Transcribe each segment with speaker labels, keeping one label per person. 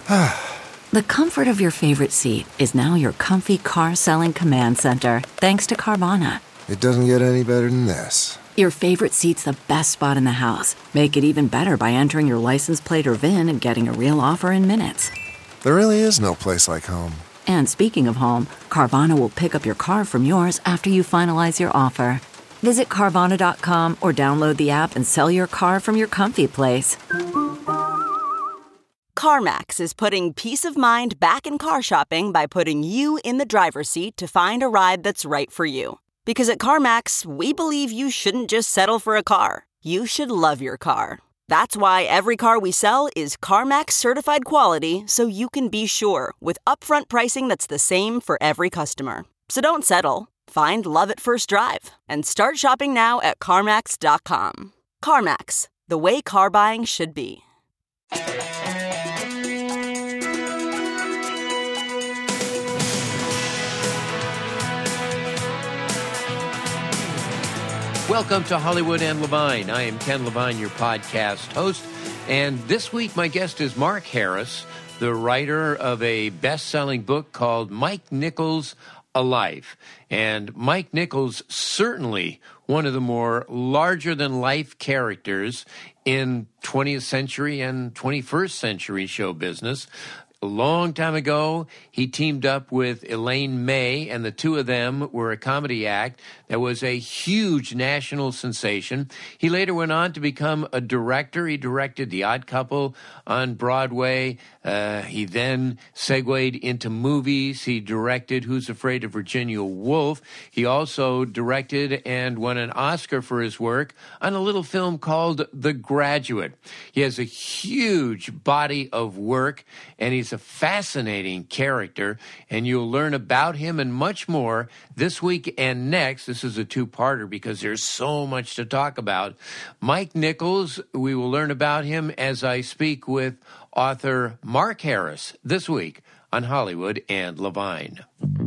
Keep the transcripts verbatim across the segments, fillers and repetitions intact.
Speaker 1: The comfort of your favorite seat is now your comfy car selling command center, thanks to Carvana.
Speaker 2: It doesn't get any better than this.
Speaker 1: Your favorite seat's the best spot in the house. Make it even better by entering your license plate or V I N and getting a real offer in minutes.
Speaker 2: There really is no place like home.
Speaker 1: And speaking of home, Carvana will pick up your car from yours after you finalize your offer. Visit Carvana dot com or download the app and sell your car from your comfy place.
Speaker 3: CarMax is putting peace of mind back in car shopping by putting you in the driver's seat to find a ride that's right for you. Because at CarMax, we believe you shouldn't just settle for a car. You should love your car. That's why every car we sell is CarMax certified quality, so you can be sure with upfront pricing that's the same for every customer. So don't settle. Find love at first drive and start shopping now at CarMax dot com. CarMax, the way car buying should be.
Speaker 4: Welcome to Hollywood and Levine. I am Ken Levine, your podcast host. And this week, my guest is Mark Harris, the writer of a best-selling book called Mike Nichols, Alive. And Mike Nichols, certainly one of the more larger-than-life characters in twentieth century and twenty-first century show business. A long time ago, he teamed up with Elaine May, and the two of them were a comedy act that was a huge national sensation. He later went on to become a director. He directed The Odd Couple on Broadway. Uh, he then segued into movies. He directed Who's Afraid of Virginia Woolf. He also directed and won an Oscar for his work on a little film called The Graduate. He has a huge body of work, and he's a fascinating character, and you'll learn about him and much more this week and next. This is a two-parter because there's so much to talk about. Mike Nichols, we will learn about him as I speak with author Mark Harris this week on Hollywood and Levine.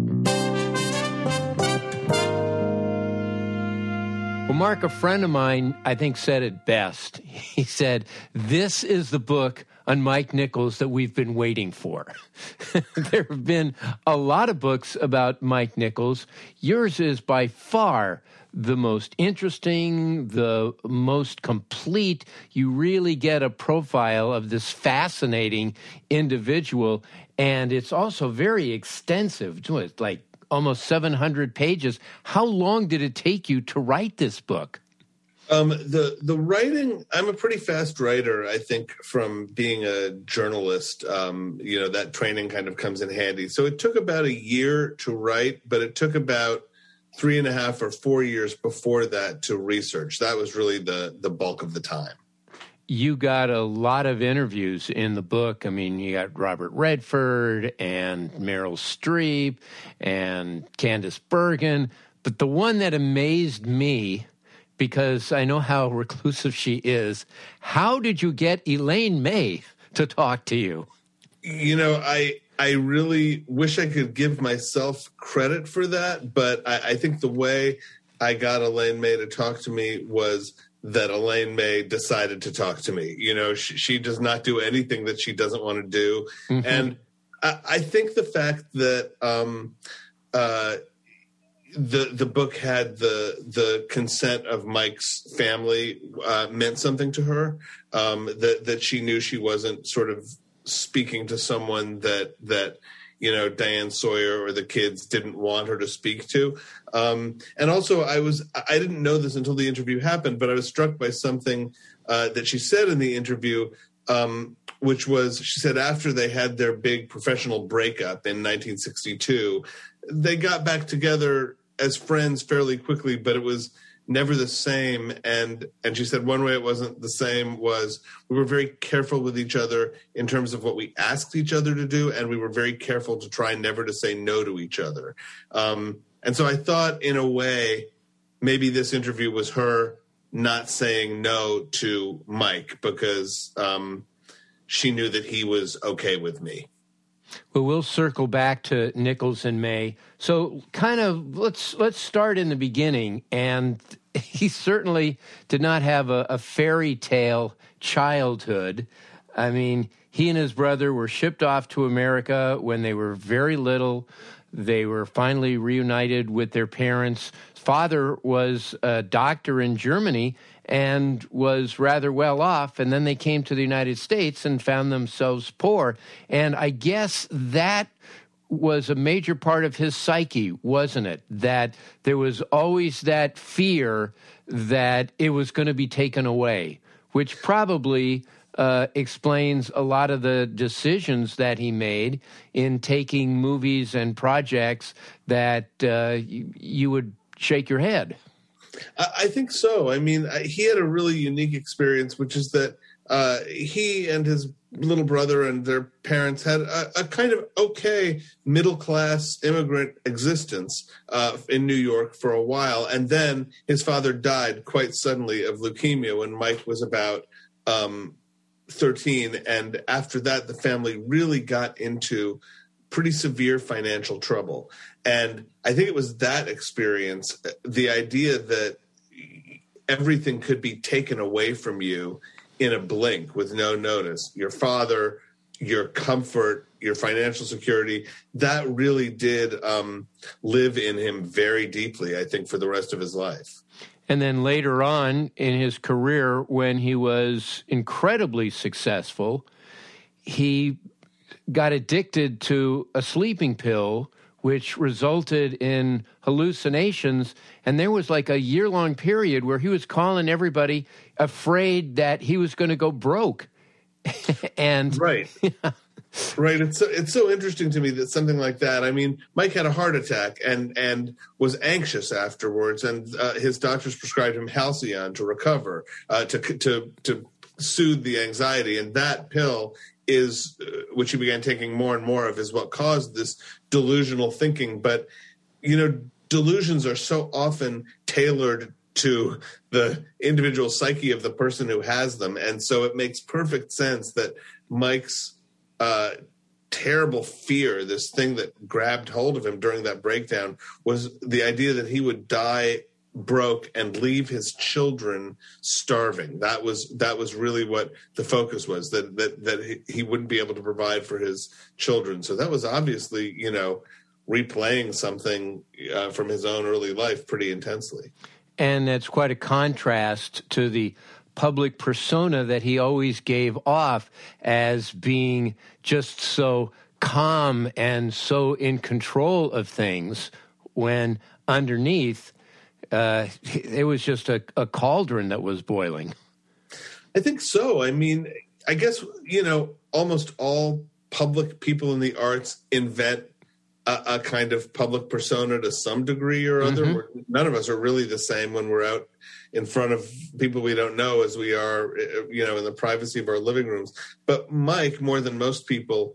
Speaker 4: Well, Mark, a friend of mine, I think, said it best. He said, this is the book on Mike Nichols that we've been waiting for. There have been a lot of books about Mike Nichols. Yours is by far the most interesting, the most complete. You really get a profile of this fascinating individual, and it's also very extensive. It's like almost seven hundred pages. How long did it take you to write this book?
Speaker 5: Um, the the writing, I'm a pretty fast writer, I think, from being a journalist. Um, you know, that training kind of comes in handy. So it took about a year to write, but it took about three and a half or four years before that to research. That was really the the bulk of the time.
Speaker 4: You got a lot of interviews in the book. I mean, you got Robert Redford and Meryl Streep and Candice Bergen. But the one that amazed me, because I know how reclusive she is, how did you get Elaine May to talk to you?
Speaker 5: You know, I I really wish I could give myself credit for that, but I, I think the way I got Elaine May to talk to me was that Elaine May decided to talk to me. You know, she, she does not do anything that she doesn't want to do. Mm-hmm. And I, I think the fact that um, uh, the the book had the the consent of Mike's family uh, meant something to her, um, that, that she knew she wasn't sort of speaking to someone that that you know, Diane Sawyer or the kids didn't want her to speak to. Um, and also I was, I didn't know this until the interview happened, but I was struck by something uh, that she said in the interview, um, which was, she said after they had their big professional breakup in nineteen sixty-two, they got back together as friends fairly quickly, but it was never the same. And and she said one way it wasn't the same was we were very careful with each other in terms of what we asked each other to do, and we were very careful to try never to say no to each other. Um, and so I thought, in a way, maybe this interview was her not saying no to Mike because um, she knew that he was okay with me.
Speaker 4: Well, we'll circle back to Nichols and May. So kind of let's let's start in the beginning. And he certainly did not have a, a fairy tale childhood. I mean, he and his brother were shipped off to America when they were very little. They were finally reunited with their parents. Father was a doctor in Germany and was rather well off, and then they came to the United States and found themselves poor. And I guess that was a major part of his psyche, wasn't it? That there was always that fear that it was going to be taken away, which probably uh, explains a lot of the decisions that he made in taking movies and projects that uh, you, you would shake your head.
Speaker 5: I think so. I mean, he had a really unique experience, which is that uh, he and his little brother and their parents had a, a kind of okay middle-class immigrant existence uh, in New York for a while. And then his father died quite suddenly of leukemia when Mike was about um, thirteen. And after that, the family really got into pretty severe financial trouble. And I think it was that experience, the idea that everything could be taken away from you in a blink with no notice, your father, your comfort, your financial security, that really did um, live in him very deeply, I think, for the rest of his life.
Speaker 4: And then later on in his career, when he was incredibly successful, he got addicted to a sleeping pill, which resulted in hallucinations. And there was like a year-long period where he was calling everybody afraid that he was going to go broke. and
Speaker 5: Right. Yeah. Right. It's so, it's so interesting to me that something like that, I mean, Mike had a heart attack and, and was anxious afterwards. And uh, his doctors prescribed him Halcyon to recover, uh, to, to, to soothe the anxiety. And that pill is, uh, which he began taking more and more of, is what caused this delusional thinking. But, you know, delusions are so often tailored to the individual psyche of the person who has them. And so it makes perfect sense that Mike's uh, terrible fear, this thing that grabbed hold of him during that breakdown, was the idea that he would die broke and leave his children starving. That was that was really what the focus was, that that that he, he wouldn't be able to provide for his children. So that was obviously, you know, replaying something uh, from his own early life pretty intensely.
Speaker 4: And that's quite a contrast to the public persona that he always gave off as being just so calm and so in control of things, when underneath Uh, it was just a, a cauldron that was boiling.
Speaker 5: I think so. I mean, I guess, you know, almost all public people in the arts invent a, a kind of public persona to some degree or other. Mm-hmm. None of us are really the same when we're out in front of people we don't know as we are, you know, in the privacy of our living rooms. But Mike, more than most people,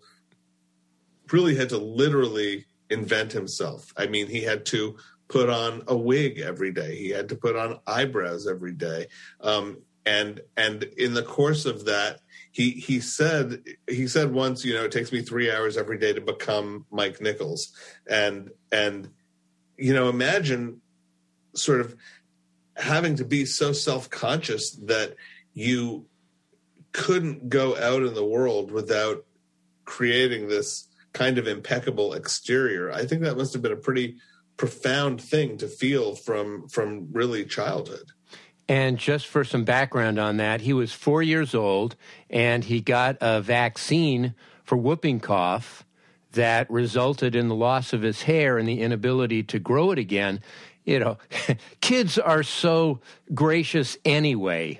Speaker 5: really had to literally invent himself. I mean, he had to put on a wig every day. He had to put on eyebrows every day. Um, and and in the course of that, he he said he said once, you know, it takes me three hours every day to become Mike Nichols. And and you know, imagine sort of having to be so self-conscious that you couldn't go out in the world without creating this kind of impeccable exterior. I think that must have been a pretty profound thing to feel from from really childhood.
Speaker 4: And just for some background on that, he was four years old and he got a vaccine for whooping cough that resulted in the loss of his hair and the inability to grow it again. You know, kids are so gracious anyway.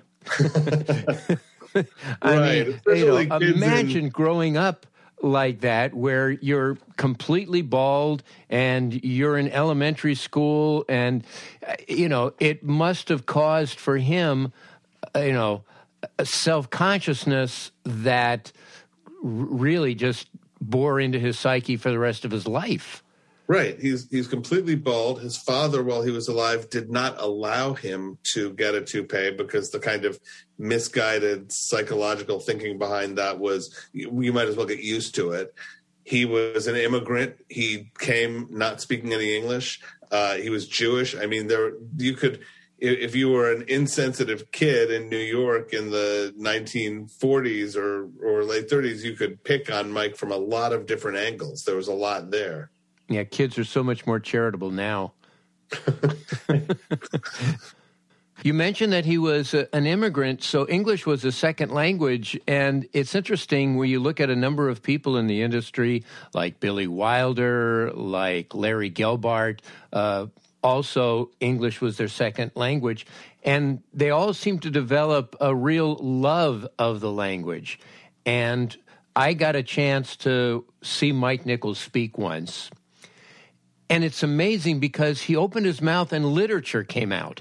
Speaker 4: I
Speaker 5: right.
Speaker 4: mean, you know, imagine in- growing up like that, where you're completely bald and you're in elementary school, and you know, it must have caused for him, you know, a self-consciousness that really just bore into his psyche for the rest of his life.
Speaker 5: Right. He's he's completely bald. His father, while he was alive, did not allow him to get a toupee because the kind of misguided psychological thinking behind that was you, you might as well get used to it. He was an immigrant. He came not speaking any English. Uh, he was Jewish. I mean, there you could if you were an insensitive kid in New York in the nineteen forties or, or late thirties, you could pick on Mike from a lot of different angles. There was a lot there.
Speaker 4: Yeah, kids are so much more charitable now. You mentioned that he was a, an immigrant, so English was a second language, and it's interesting when you look at a number of people in the industry, like Billy Wilder, like Larry Gelbart, uh, also English was their second language, and they all seem to develop a real love of the language. And I got a chance to see Mike Nichols speak once, and it's amazing because he opened his mouth and literature came out.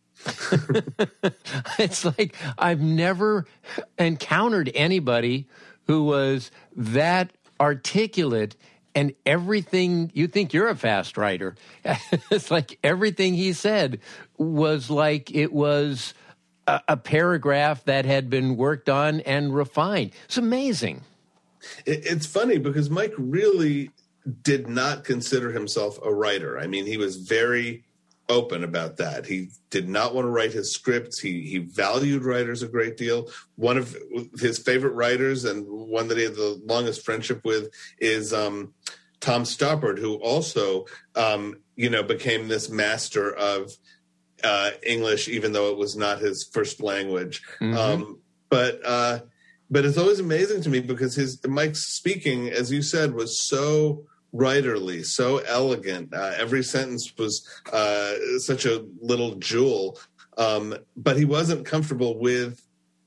Speaker 4: It's like I've never encountered anybody who was that articulate, and everything, you think you're a fast writer. It's like everything he said was like it was a, a paragraph that had been worked on and refined. It's amazing.
Speaker 5: It, it's funny because Mike really did not consider himself a writer. I mean, he was very open about that. He did not want to write his scripts. He he valued writers a great deal. One of his favorite writers, and one that he had the longest friendship with, is um, Tom Stoppard, who also um, you know became this master of uh, English, even though it was not his first language. Mm-hmm. Um, but uh, but it's always amazing to me because his Mike's speaking, as you said, was so writerly, so elegant. Uh, every sentence was uh, such a little jewel, um, but he wasn't comfortable with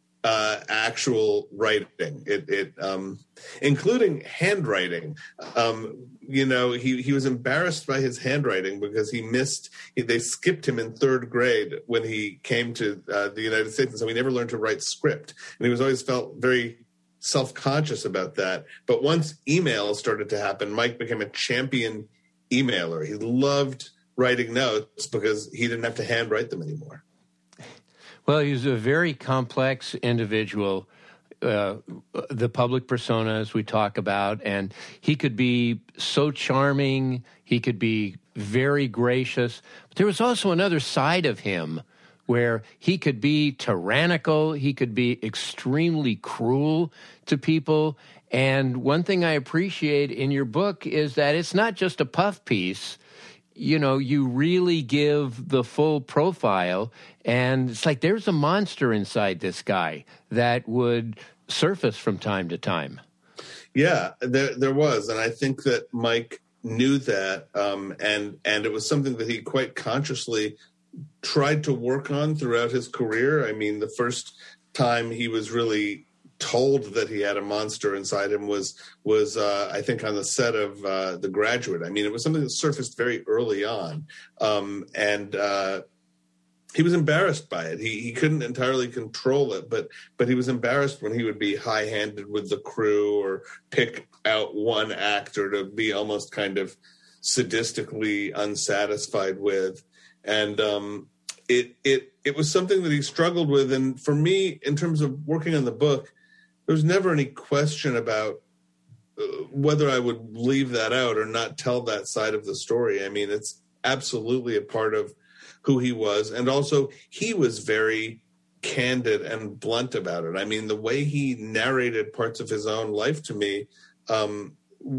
Speaker 5: uh, actual writing, it, it um, including handwriting. Um, you know, he, he was embarrassed by his handwriting because he missed, he, they skipped him in third grade when he came to uh, the United States, and so he never learned to write script. And he was always felt very self-conscious about that. But once email started to happen, Mike became a champion emailer. He loved writing notes because he didn't have to handwrite them anymore.
Speaker 4: Well, he's a very complex individual, uh, the public persona, as we talk about, and he could be so charming, he could be very gracious, but there was also another side of him where he could be tyrannical, he could be extremely cruel to people. And one thing I appreciate in your book is that it's not just a puff piece. You know, you really give the full profile, and it's like there's a monster inside this guy that would surface from time to time.
Speaker 5: Yeah, there there was, and I think that Mike knew that, um, and and it was something that he quite consciously tried to work on throughout his career. I mean, the first time he was really told that he had a monster inside him was, was uh, I think, on the set of uh, The Graduate. I mean, it was something that surfaced very early on. Um, and uh, he was embarrassed by it. He he couldn't entirely control it, but but he was embarrassed when he would be high-handed with the crew or pick out one actor to be almost kind of sadistically unsatisfied with. And um, it it it was something that he struggled with. And for me, in terms of working on the book, there was never any question about uh, whether I would leave that out or not tell that side of the story. I mean, it's absolutely a part of who he was. And also, he was very candid and blunt about it. I mean, the way he narrated parts of his own life to me um,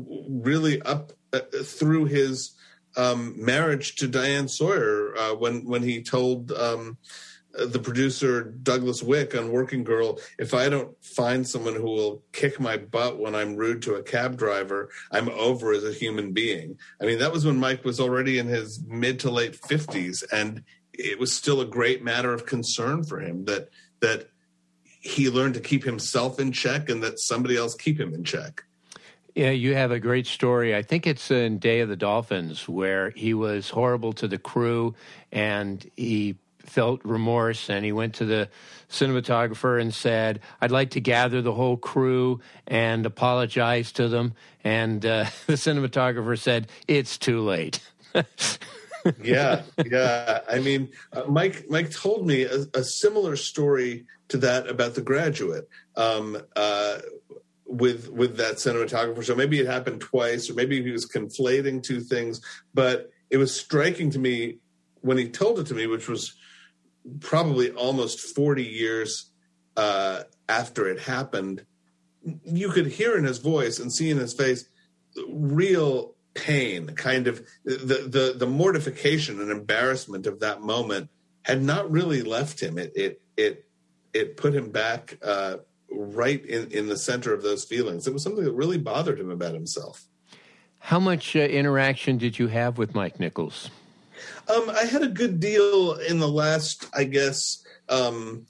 Speaker 5: really up uh, through his Um, marriage to Diane Sawyer, uh, when when he told um, the producer Douglas Wick on Working Girl, if I don't find someone who will kick my butt when I'm rude to a cab driver, I'm over as a human being. I mean, that was when Mike was already in his mid to late fifties, and it was still a great matter of concern for him that that he learned to keep himself in check and that somebody else keep him in check.
Speaker 4: Yeah, you have a great story. I think it's in Day of the Dolphins where he was horrible to the crew and he felt remorse and he went to the cinematographer and said, I'd like to gather the whole crew and apologize to them. And uh, the cinematographer said, it's too late.
Speaker 5: yeah, yeah. I mean, uh, Mike Mike told me a, a similar story to that about The Graduate. Um, uh with with that cinematographer. So maybe it happened twice, or maybe he was conflating two things, but it was striking to me when he told it to me, which was probably almost forty years uh, after it happened, you could hear in his voice and see in his face real pain, kind of the, the, the mortification and embarrassment of that moment had not really left him. It, it, it, it put him back uh, right in, in the center of those feelings. It was something that really bothered him about himself.
Speaker 4: How much uh, interaction did you have with Mike Nichols?
Speaker 5: Um, I had a good deal in the last, I guess, um,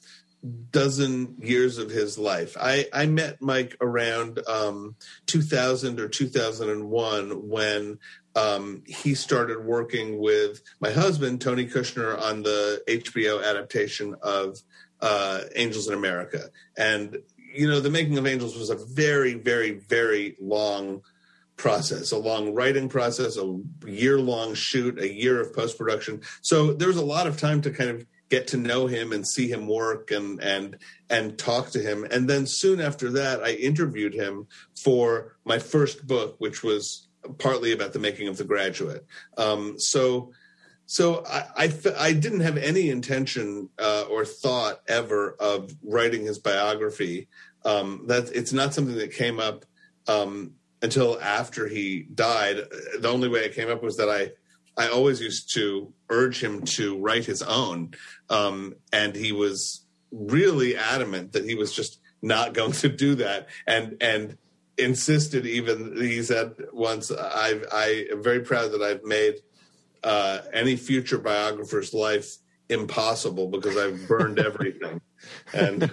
Speaker 5: dozen years of his life. I, I met Mike around um, two thousand or two thousand one when um, he started working with my husband, Tony Kushner, on the H B O adaptation of uh, Angels in America. And, you know, the making of Angels was a very, very, very long process, a long writing process, a year-long shoot, a year of post-production. So there was a lot of time to kind of get to know him and see him work and and and talk to him. And then soon after that, I interviewed him for my first book, which was partly about the making of The Graduate. Um, so so I, I, I didn't have any intention uh, or thought ever of writing his biography. Um, that it's not something that came up um, until after he died. The only way it came up was that I I always used to urge him to write his own. Um, and he was really adamant that he was just not going to do that. And, and insisted even, he said once, I've, I am very proud that I've made uh, any future biographer's life impossible because I've burned everything. And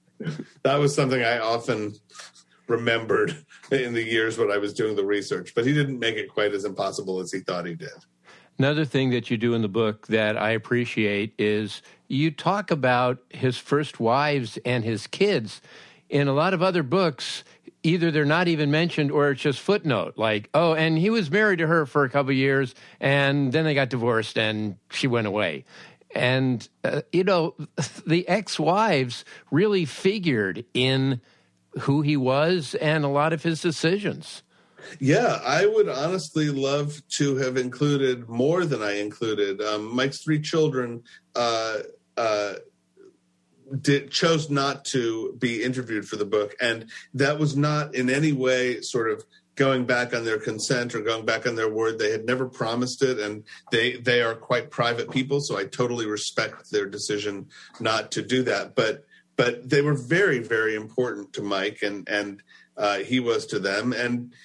Speaker 5: that was something I often remembered in the years when I was doing the research, but he didn't make it quite as impossible as he thought he did.
Speaker 4: Another thing that you do in the book that I appreciate is you talk about his first wives and his kids. In a lot of other books, either they're not even mentioned or it's just footnote, like, oh, and he was married to her for a couple of years, and then they got divorced, and she went away. And, uh, you know, the ex-wives really figured in who he was and a lot of his decisions.
Speaker 5: Yeah, I would honestly love to have included more than I included. Um, Mike's three children uh, uh, did, chose not to be interviewed for the book, and that was not in any way sort of going back on their consent or going back on their word. They had never promised it, and they they are quite private people, so I totally respect their decision not to do that. But but they were very, very important to Mike, and and uh, he was to them, and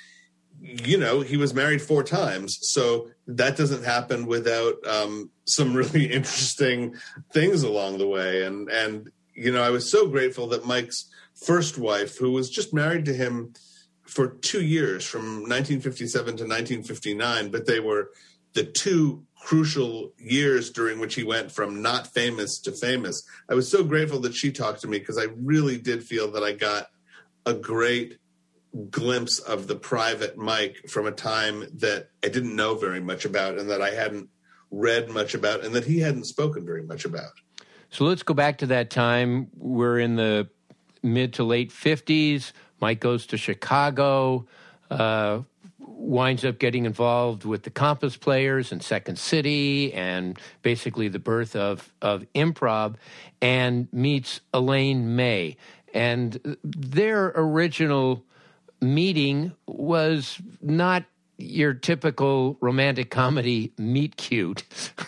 Speaker 5: you know, he was married four times, so that doesn't happen without um, some really interesting things along the way. And, and, you know, I was so grateful that Mike's first wife, who was just married to him for two years, from nineteen fifty-seven to nineteen fifty-nine, but they were the two crucial years during which he went from not famous to famous. I was so grateful that she talked to me because I really did feel that I got a great glimpse of the private Mike from a time that I didn't know very much about and that I hadn't read much about and that he hadn't spoken very much about.
Speaker 4: So let's go back to that time. We're in the mid to late fifties. Mike goes to Chicago, uh, winds up getting involved with the Compass Players in Second City and basically the birth of, of improv, and meets Elaine May. And their original meeting was not your typical romantic comedy meet cute,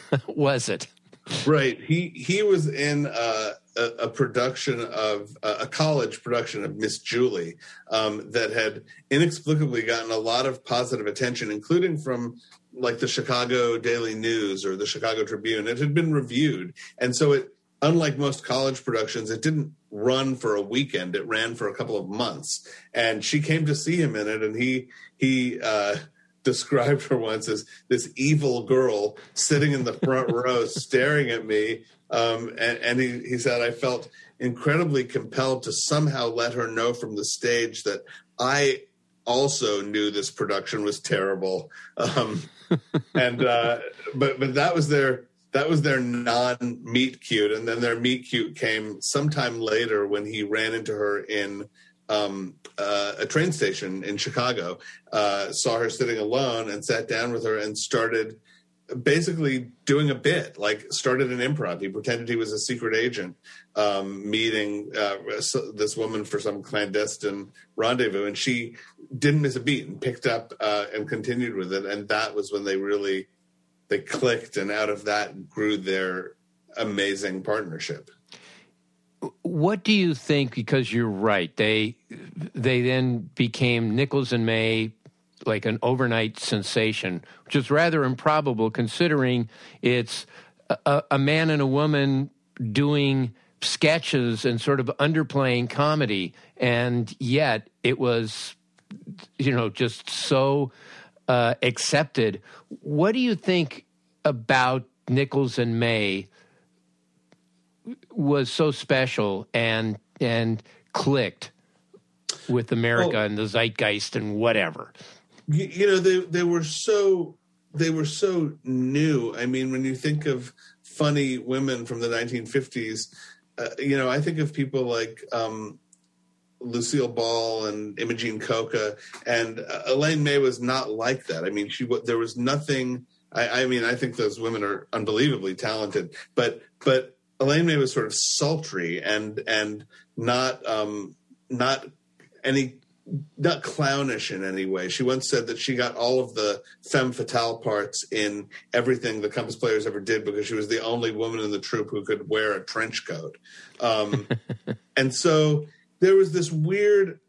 Speaker 4: was it?
Speaker 5: Right. He he was in uh, a, a production of uh, a college production of Miss Julie um, that had inexplicably gotten a lot of positive attention, including from like the Chicago Daily News or the Chicago Tribune. It had been reviewed, and so it, unlike most college productions, it didn't run for a weekend. It ran for a couple of months, and she came to see him in it, and he he uh, described her once as this evil girl sitting in the front row staring at me, um, and, and he, he said, I felt incredibly compelled to somehow let her know from the stage that I also knew this production was terrible. Um, and uh, but but that was their That was their non-meet cute, and then their meet cute came sometime later when he ran into her in um, uh, a train station in Chicago, uh, saw her sitting alone and sat down with her and started basically doing a bit, like started an improv. He pretended he was a secret agent, um, meeting uh, this woman for some clandestine rendezvous, and she didn't miss a beat and picked up uh, and continued with it. And that was when they really, they clicked, and out of that grew their amazing partnership.
Speaker 4: What do you think, because you're right, they they then became Nichols and May, like an overnight sensation, which is rather improbable considering it's a, a man and a woman doing sketches and sort of underplaying comedy, and yet it was, you know, just so uh, accepted. What do you think about Nichols and May was so special and and clicked with America well, and the zeitgeist and whatever?
Speaker 5: You, you know, they they were so they were so new. I mean, when you think of funny women from the nineteen fifties, uh, you know, I think of people like um, Lucille Ball and Imogene Coca, and uh, Elaine May was not like that. I mean, she there was nothing. I, I mean, I think those women are unbelievably talented, but but. Elaine May was sort of sultry and and not um, not any not clownish in any way. She once said that she got all of the femme fatale parts in everything the Compass Players ever did because she was the only woman in the troupe who could wear a trench coat. Um, and so there was this weird.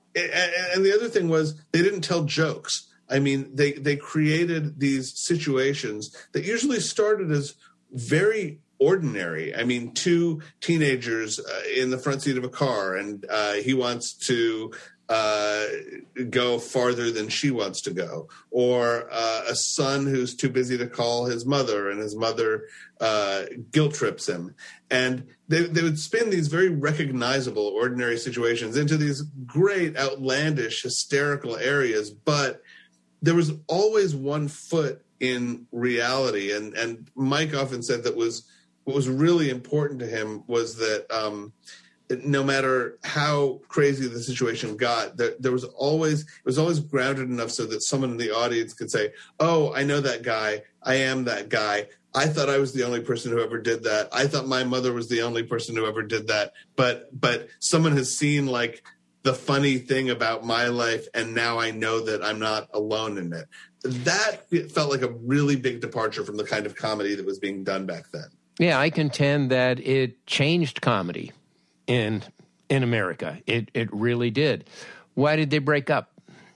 Speaker 5: And the other thing was they didn't tell jokes. I mean, they they created these situations that usually started as very ordinary. I mean, two teenagers uh, in the front seat of a car, and uh, he wants to uh, go farther than she wants to go, or uh, a son who's too busy to call his mother, and his mother uh, guilt trips him. And they, they would spin these very recognizable, ordinary situations into these great, outlandish, hysterical areas, but there was always one foot in reality. And, and Mike often said that was what was really important to him was that um, no matter how crazy the situation got, there, there was always, it was always grounded enough so that someone in the audience could say, oh, I know that guy. I am that guy. I thought I was the only person who ever did that. I thought my mother was the only person who ever did that. But, but someone has seen like the funny thing about my life, and now I know that I'm not alone in it. That felt like a really big departure from the kind of comedy that was being done back then.
Speaker 4: Yeah, I contend that it changed comedy in in America. It it really did. Why did they break up?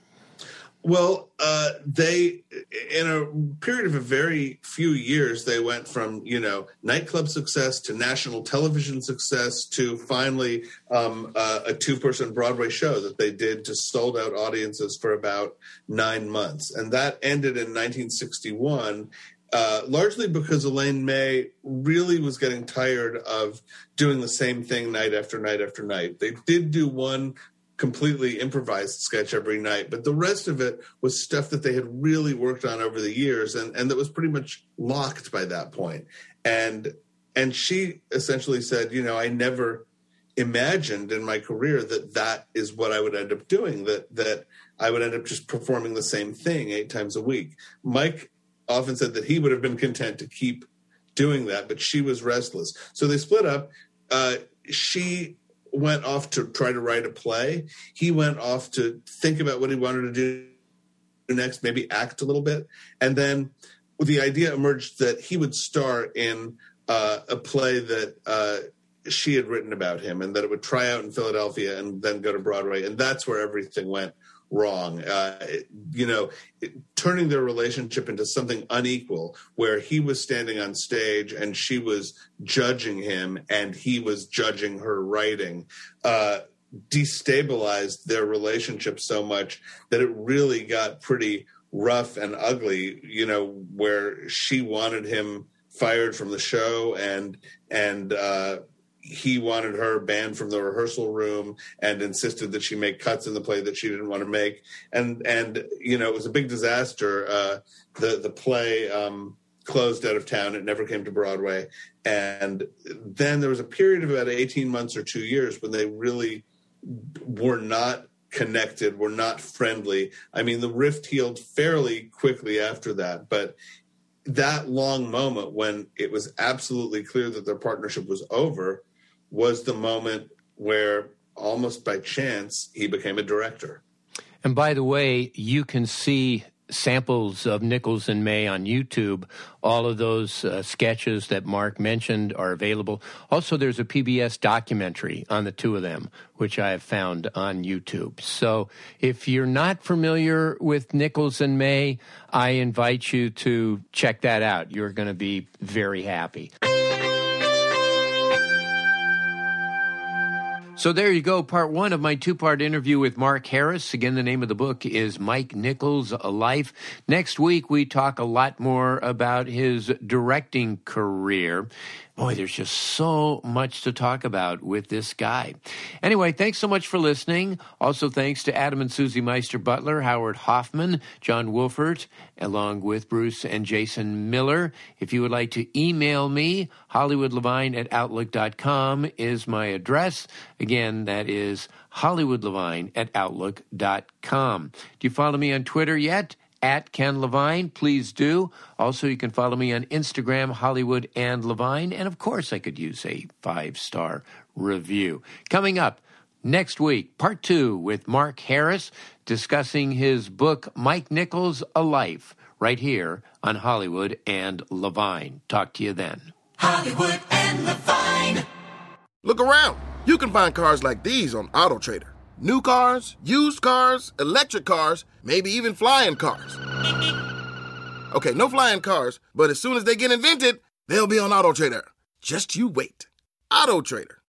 Speaker 5: Well, uh, they, in a period of a very few years, they went from, you know, nightclub success to national television success to finally um, uh, a two-person Broadway show that they did to sold-out audiences for about nine months. And that ended in nineteen sixty-one, uh, largely because Elaine May really was getting tired of doing the same thing night after night after night. They did do one completely improvised sketch every night, but the rest of it was stuff that they had really worked on over the years, and, and that was pretty much locked by that point. And and she essentially said, you know, I never imagined in my career that that is what I would end up doing, that that I would end up just performing the same thing eight times a week. Mike often said that he would have been content to keep doing that, but she was restless. So they split up. Uh, she went off to try to write a play. He went off to think about what he wanted to do next, maybe act a little bit. And then the idea emerged that he would star in uh, a play that uh, she had written about him, and that it would try out in Philadelphia and then go to Broadway. And that's where everything went wrong. Uh, it, you know, it, turning their relationship into something unequal, where he was standing on stage and she was judging him and he was judging her writing, uh, destabilized their relationship so much that it really got pretty rough and ugly, you know, where she wanted him fired from the show and, and, uh, he wanted her banned from the rehearsal room and insisted that she make cuts in the play that she didn't want to make. And, and, you know, it was a big disaster. Uh, the, the play, um, closed out of town. It never came to Broadway. And then there was a period of about eighteen months or two years when they really were not connected, were not friendly. I mean, the rift healed fairly quickly after that, but that long moment when it was absolutely clear that their partnership was over was the moment where, almost by chance, he became a director.
Speaker 4: And by the way, you can see samples of Nichols and May on YouTube. All of those uh, sketches that Mark mentioned are available. Also, there's a P B S documentary on the two of them, which I have found on YouTube. So if you're not familiar with Nichols and May, I invite you to check that out. You're going to be very happy. So there you go, part one of my two-part interview with Mark Harris. Again, the name of the book is Mike Nichols, A Life. Next week, we talk a lot more about his directing career. Boy, there's just so much to talk about with this guy. Anyway, thanks so much for listening. Also, thanks to Adam and Susie Meister-Butler, Howard Hoffman, John Wolfert, along with Bruce and Jason Miller. If you would like to email me, Hollywood Levine at outlook dot com is my address. Again, that is Hollywood Levine at outlook dot com. Do you follow me on Twitter yet? At Ken Levine, please do. Also, you can follow me on Instagram, Hollywood and Levine. And, of course, I could use a five-star review. Coming up next week, part two with Mark Harris, discussing his book, Mike Nichols, A Life, right here on Hollywood and Levine. Talk to you then.
Speaker 6: Hollywood and Levine.
Speaker 7: Look around. You can find cars like these on AutoTrader. New cars, used cars, electric cars, maybe even flying cars. Okay, no flying cars, but as soon as they get invented, they'll be on AutoTrader. Just you wait. AutoTrader.